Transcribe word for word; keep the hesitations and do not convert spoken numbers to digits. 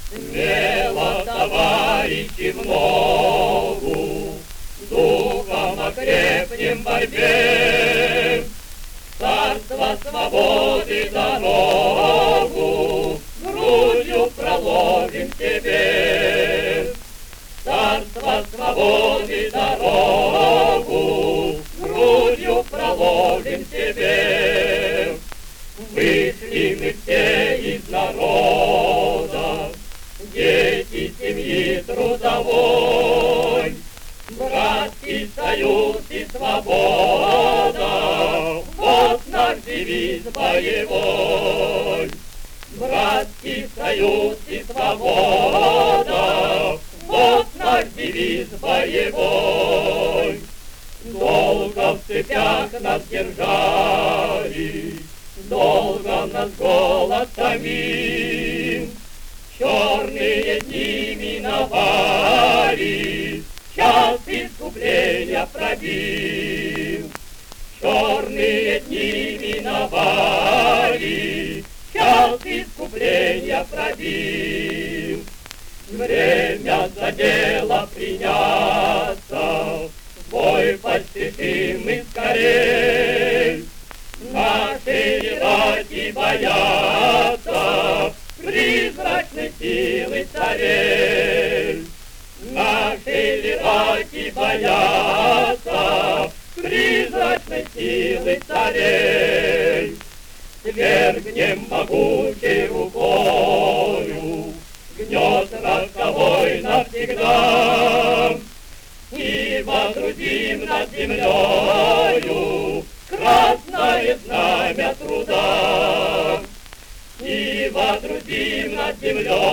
Смело, товарищи, в ногу, духом окрепнем в борьбе. Царство свободы дорогу грудью проложим себе. Царство свободы дорогу грудью проложим себе. Вышли мы все из народа, дети семьи трудовой. Братский союз и свобода, вот наш девиз боевой. Братский союз и свобода, вот наш девиз боевой. Долго в цепях нас держали, долго нас голод томил. Черные дни миновали, час искупления пробил. Черные дни миновали, час искупления пробил. Время за дело приняться, в бой поспешим мы скорей. Наши рати боятся призрачной силы царей. Наши рати боятся призрачной силы царей. Свергнем могучей рукою гнет роковой навсегда и водрузим над землею красное знамя труда. И водрузим над землею